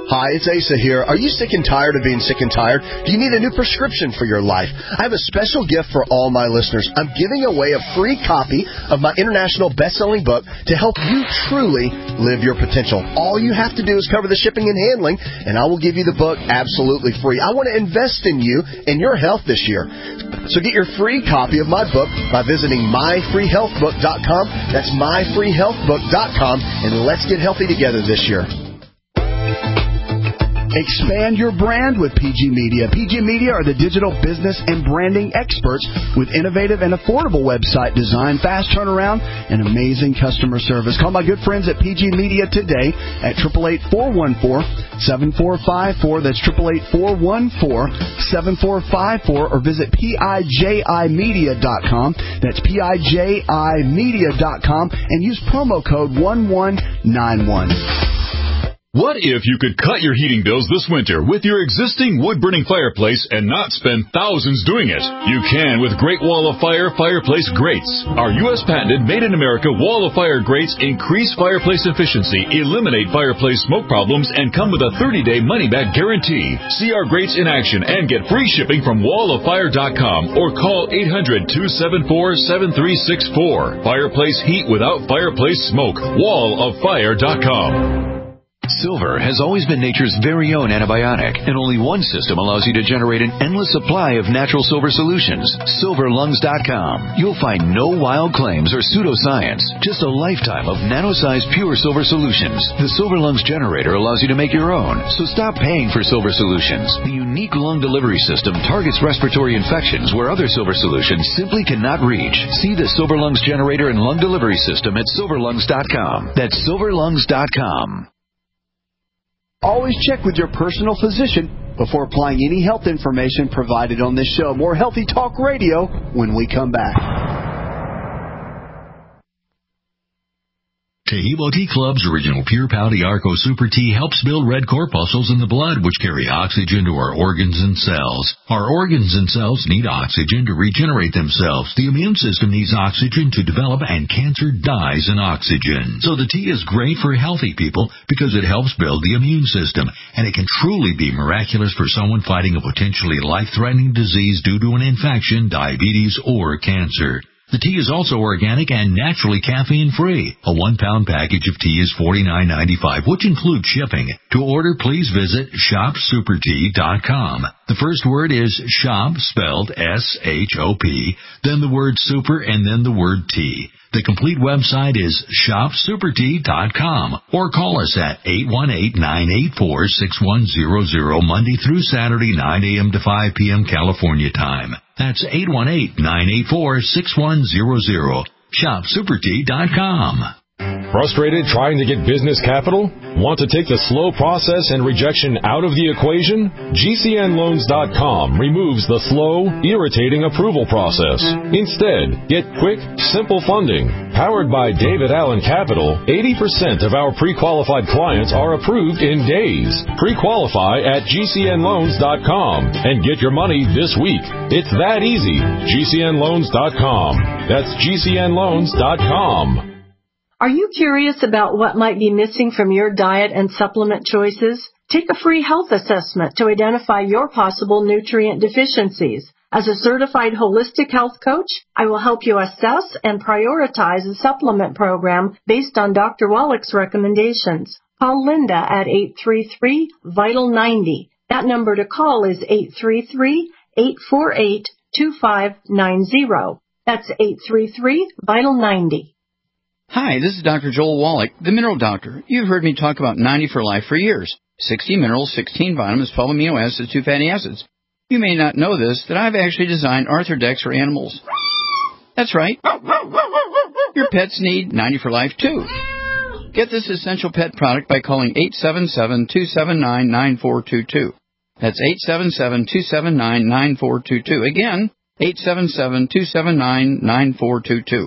S4: Hi, it's Asa here. Are you sick and tired of being sick and tired? Do you need a new prescription for your life? I have a special gift for all my listeners. I'm giving away a free copy of my international best-selling book to help you truly live your potential. All you have to do is cover the shipping and handling, and I will give you the book absolutely free. I want to invest in you and your health this year. So get your free copy of my book by visiting my free health book dot com. That's my free health book dot com, and let's get healthy together this year.
S13: Expand your brand with P G Media. P G Media are the digital business and branding experts with innovative and affordable website design, fast turnaround, and amazing customer service. Call my good friends at P G Media today at eight eight eight, four one four, seven four five four. That's eight eight eight, four one four, seven four five four, or visit P I J I media dot com. That's P I J I media dot com and use promo code one one nine one.
S10: What if you could cut your heating bills this winter with your existing wood-burning fireplace and not spend thousands doing it? You can with Great Wall of Fire fireplace grates. Our U S patented made-in-America Wall of Fire grates increase fireplace efficiency, eliminate fireplace smoke problems, and come with a thirty-day money-back guarantee. See our grates in action and get free shipping from wall of fire dot com or call eight hundred, two seven four, seven three six four. Fireplace heat without fireplace smoke. wall of fire dot com.
S20: Silver has always been nature's very own antibiotic, and only one system allows you to generate an endless supply of natural silver solutions. silver lungs dot com. You'll find no wild claims or pseudoscience, just a lifetime of nano-sized pure silver solutions. The Silver Lungs generator allows you to make your own, so stop paying for silver solutions. The unique lung delivery system targets respiratory infections where other silver solutions simply cannot reach. See the Silver Lungs generator and lung delivery system at silver lungs dot com. That's silver lungs dot com.
S13: Always check with your personal physician before applying any health information provided on this show. More Healthy Talk Radio when we come back.
S21: Taheebo Tea Club's original Pure Pouty Arco Super Tea helps build red corpuscles in the blood, which carry oxygen to our organs and cells. Our organs and cells need oxygen to regenerate themselves. The immune system needs oxygen to develop, and cancer dies in oxygen. So the tea is great for healthy people because it helps build the immune system, and it can truly be miraculous for someone fighting a potentially life-threatening disease due to an infection, diabetes, or cancer. The tea is also organic and naturally caffeine-free. A one-pound package of tea is forty-nine ninety-five, which includes shipping. To order, please visit shop super tea dot com. The first word is shop, spelled S H O P, then the word super, and then the word tea. The complete website is shop super tea dot com, or call us at eight one eight, nine eight four, six one zero zero Monday through Saturday, nine a.m. to five p.m. California time. That's eight one eight, nine eight four, six one zero zero. shop super tea dot com.
S22: Frustrated trying to get business capital? Want to take the slow process and rejection out of the equation? G C N loans dot com removes the slow, irritating approval process. Instead, get quick, simple funding. Powered by David Allen Capital, eighty percent of our pre-qualified clients are approved in days. Pre-qualify at G C N loans dot com and get your money this week. It's that easy. G C N loans dot com. That's G C N loans dot com.
S23: Are you curious about what might be missing from your diet and supplement choices? Take a free health assessment to identify your possible nutrient deficiencies. As a certified holistic health coach, I will help you assess and prioritize a supplement program based on Doctor Wallach's recommendations. Call Linda at eight three three, vital ninety. That number to call is eight three three, eight four eight, two five nine zero. That's eight three three, vital ninety.
S24: Hi, this is Doctor Joel Wallach, the Mineral Doctor. You've heard me talk about ninety for Life for years. sixty minerals, sixteen vitamins, twelve amino acids, two fatty acids. You may not know this, that I've actually designed Arthrodex for animals. That's right. Your pets need ninety for Life, too. Get this essential pet product by calling eight seven seven, two seven nine, nine four two two. That's eight seven seven, two seven nine, nine four two two. Again, eight seven seven, two seven nine, nine four two two.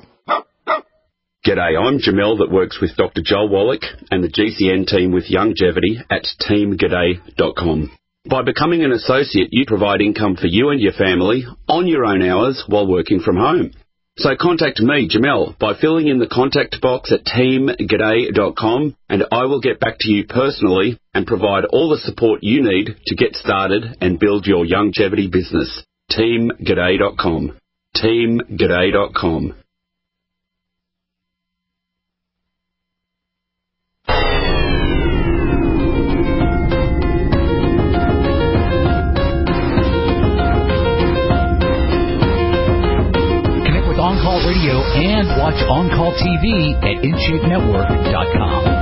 S25: G'day, I'm Jamel that works with Doctor Joel Wallach and the G C N team with Longevity at team g'day dot com. By becoming an associate, you provide income for you and your family on your own hours while working from home. So contact me, Jamel, by filling in the contact box at team g'day dot com, and I will get back to you personally and provide all the support you need to get started and build your longevity business. team g'day dot com. team g'day dot com.
S11: On-Call Radio and watch On-Call T V at in shape network dot com.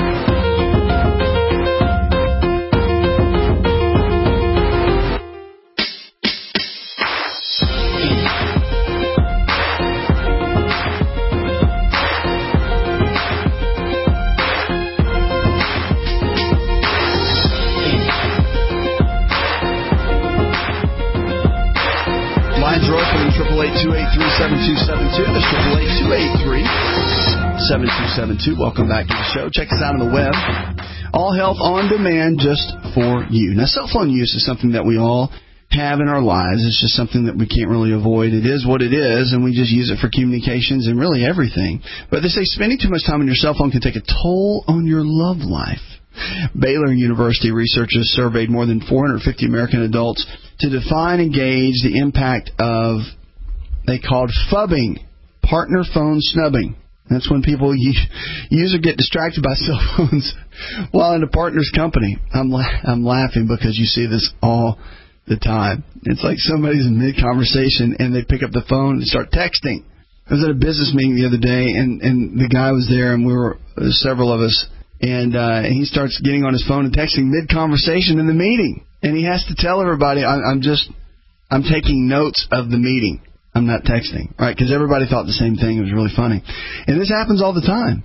S13: eight two eight three, seven two seven two. That's eight eight eight, two eight three, seven two seven two. Welcome back to the show. Check us out on the web. All Health on Demand just for you. Now, cell phone use is something that we all have in our lives. It's just something that we can't really avoid. It is what it is, and we just use it for communications and really everything. But they say spending too much time on your cell phone can take a toll on your love life. Baylor University researchers surveyed more than four hundred fifty American adults to define and gauge the impact of, they called phubbing, partner phone snubbing. That's when people use or get distracted by cell phones while in a partner's company. I'm la- I'm laughing because you see this all the time. It's like somebody's in mid-conversation and they pick up the phone and start texting. I was at a business meeting the other day, and, and the guy was there, and we were uh, several of us, and uh, he starts getting on his phone and texting mid-conversation in the meeting. And he has to tell everybody, I, I'm just, I'm taking notes of the meeting. I'm not texting, right? Because everybody thought the same thing. It was really funny. And this happens all the time.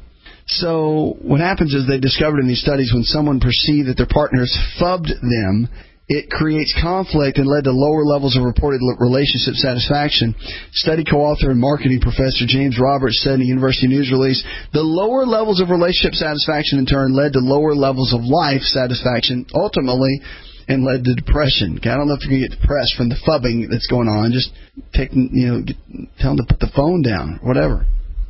S13: So what happens is they discovered in these studies when someone perceived that their partners phubbed them, it creates conflict and led to lower levels of reported relationship satisfaction. Study co-author and marketing professor James Roberts said in a University News release, the lower levels of relationship satisfaction in turn led to lower levels of life satisfaction, ultimately, and led to depression. Okay, I don't know if you're going to get depressed from the phubbing that's going on. Just take, you know, get, tell them to put the phone down, whatever.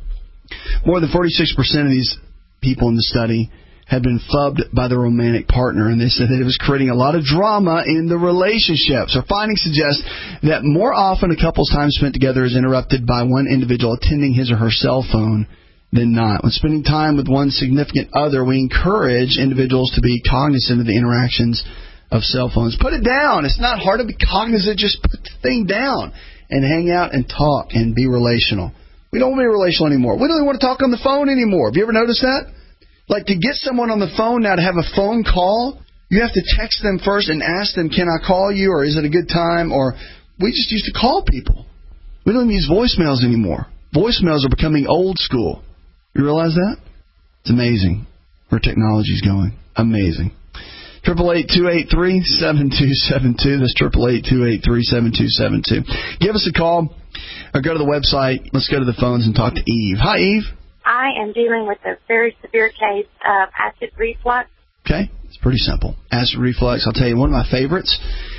S13: More than forty-six percent of these people in the study had been phubbed by their romantic partner, and they said that it was creating a lot of drama in the relationship. So findings suggest that more often a couple's time spent together is interrupted by one individual attending his or her cell phone than not. When spending time with one significant other, we encourage individuals to be cognizant of the interactions of cell phones. Put it down. It's not hard to be cognizant. Just put the thing down and hang out and talk and be relational. We don't want to be relational anymore. We don't even want to talk on the phone anymore. Have you ever noticed that? Like, to get someone on the phone now to have a phone call, you have to text them first and ask them, can I call you, or is it a good time? Or we just used to call people. We don't even use voicemails anymore. Voicemails are becoming old school. You realize that? It's amazing where technology is going. Amazing. eight eight eight, two eight three, seven two seven two. That's eight eight eight, two eight three, seven two seven two. Give us a call or go to the website. Let's go to the phones and talk to Eve. Hi, Eve.
S1: I am dealing with a very severe case of acid reflux.
S13: Okay, it's pretty simple. Acid reflux, I'll tell you, one of my favorites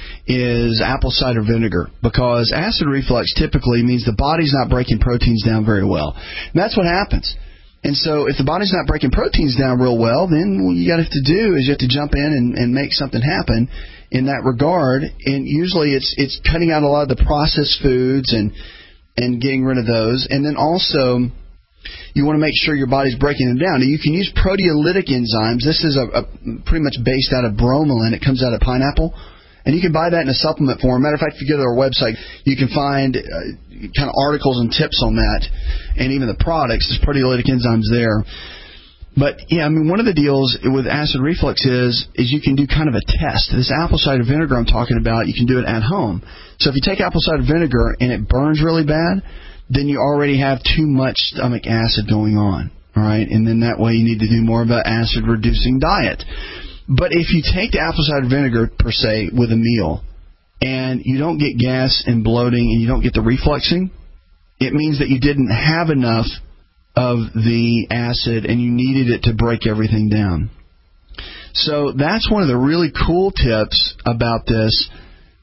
S13: is apple cider vinegar, because acid reflux typically means the body's not breaking proteins down very well. And that's what happens. And so if the body's not breaking proteins down real well, then what you got to have to do is you have to jump in and, and make something happen in that regard. And usually it's it's cutting out a lot of the processed foods and and getting rid of those. And then also, you want to make sure your body's breaking them down. Now, you can use proteolytic enzymes. This is a, a pretty much based out of bromelain. It comes out of pineapple. And you can buy that in a supplement form. Matter of fact, if you go to our website, you can find uh, kind of articles and tips on that, and even the products. There's proteolytic enzymes there. But, yeah, I mean, one of the deals with acid reflux is is you can do kind of a test. This apple cider vinegar I'm talking about, you can do it at home. So if you take apple cider vinegar and it burns really bad, then you already have too much stomach acid going on, all right? And then that way you need to do more of an acid-reducing diet. But if you take the apple cider vinegar, per se, with a meal, and you don't get gas and bloating and you don't get the refluxing, it means that you didn't have enough of the acid and you needed it to break everything down. So that's one of the really cool tips about this,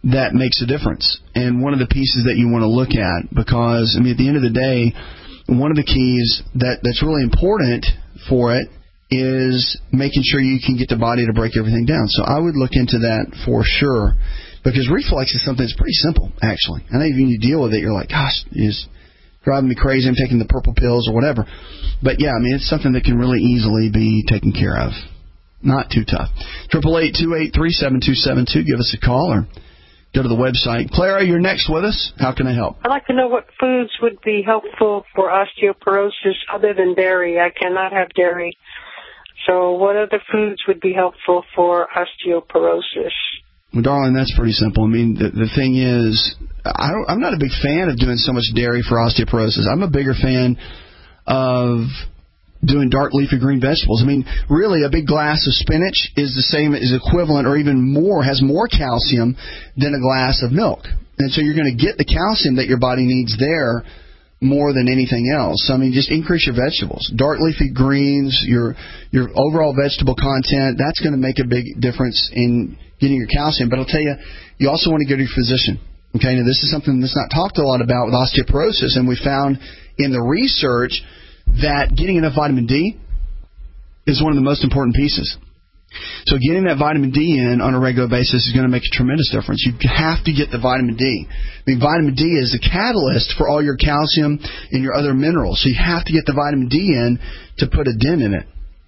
S13: that makes a difference. And one of the pieces that you want to look at, because, I mean, at the end of the day, one of the keys that, that's really important for it is making sure you can get the body to break everything down. So I would look into that for sure, because reflux is something that's pretty simple, actually. I know even you deal with it, you're like, gosh, it's driving me crazy, I'm taking the purple pills or whatever. But, yeah, I mean, it's something that can really easily be taken care of. Not too tough. eight eight eight, two eight three, seven two seven two. Give us a call or go to the website. Clara, you're next with us. How can I help?
S3: I'd like to know what foods would be helpful for osteoporosis other than dairy. I cannot have dairy. So what other foods would be helpful for osteoporosis?
S13: Well, darling, that's pretty simple. I mean, the, the thing is, I don't, I'm not a big fan of doing so much dairy for osteoporosis. I'm a bigger fan of doing dark leafy green vegetables. I mean, really, a big glass of spinach is the same, is equivalent or even more, has more calcium than a glass of milk. And so you're going to get the calcium that your body needs there more than anything else. So, I mean, just increase your vegetables. Dark leafy greens, your your overall vegetable content, that's going to make a big difference in getting your calcium. But I'll tell you, you also want to go to your physician. Okay, now this is something that's not talked a lot about with osteoporosis, and we found in the research that getting enough vitamin D is one of the most important pieces. So getting that vitamin D in on a regular basis is going to make a tremendous difference. You have to get the vitamin D. I mean, vitamin D is the catalyst for all your calcium and your other minerals. So you have to get the vitamin D in to put a dent in it.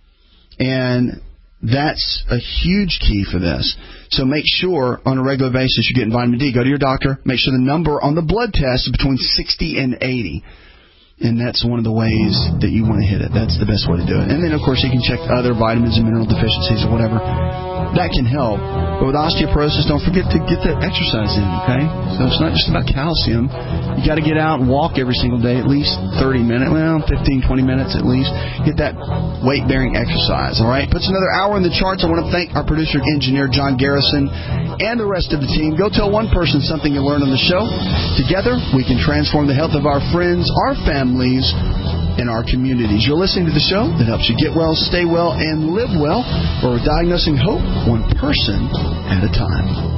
S13: And that's a huge key for this. So make sure on a regular basis you're getting vitamin D. Go to your doctor. Make sure the number on the blood test is between sixty and eighty. And that's one of the ways that you want to hit it. That's the best way to do it. And then, of course, you can check other vitamins and mineral deficiencies or whatever. That can help. But with osteoporosis, don't forget to get that exercise in, okay? So it's not just about calcium. You got to get out and walk every single day, at least thirty minutes, well, fifteen, twenty minutes at least. Get that weight-bearing exercise, all right? Puts another hour in the charts. I want to thank our producer engineer, John Garrison, and the rest of the team. Go tell one person something you learned on the show. Together, we can transform the health of our friends, our families, and our communities. You're listening to the show that helps you get well, stay well, and live well, where we're diagnosing hope one person at a time.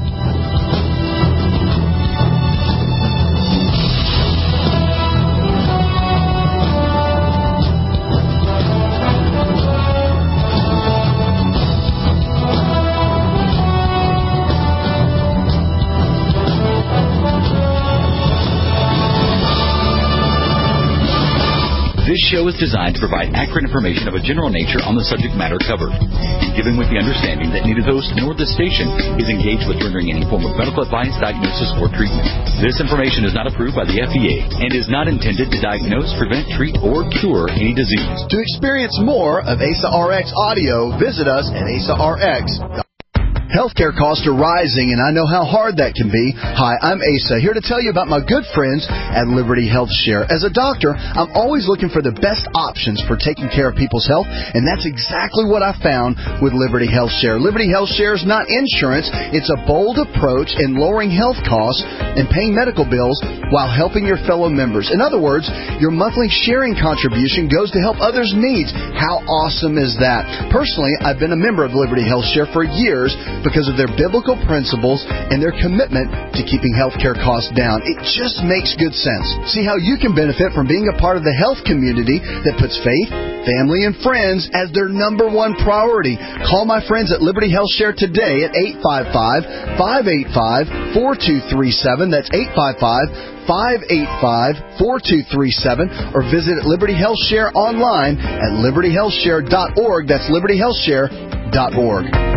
S11: This show is designed to provide accurate information of a general nature on the subject matter covered, given with the understanding that neither host nor the station is engaged with rendering any form of medical advice, diagnosis, or treatment. This information is not approved by the F D A and is not intended to diagnose, prevent, treat, or cure any disease.
S4: To experience more of A S A R X audio, visit us at A S A R X dot com. Healthcare costs are rising, and I know how hard that can be. Hi, I'm Asa, here to tell you about my good friends at Liberty Health Share. As a doctor, I'm always looking for the best options for taking care of people's health, and that's exactly what I found with Liberty Health Share. Liberty Health Share is not insurance. It's a bold approach in lowering health costs and paying medical bills while helping your fellow members. In other words, your monthly sharing contribution goes to help others' needs. How awesome is that? Personally, I've been a member of Liberty Health Share for years because of their biblical principles and their commitment to keeping healthcare costs down. It just makes good sense. See how you can benefit from being a part of the health community that puts faith, family, and friends as their number one priority. Call my friends at Liberty Health Share today at eight five five, five eight five, four two three seven. That's eight five five, five eight five, four two three seven, or visit Liberty Health Share online at liberty health share dot org. That's liberty health share dot org.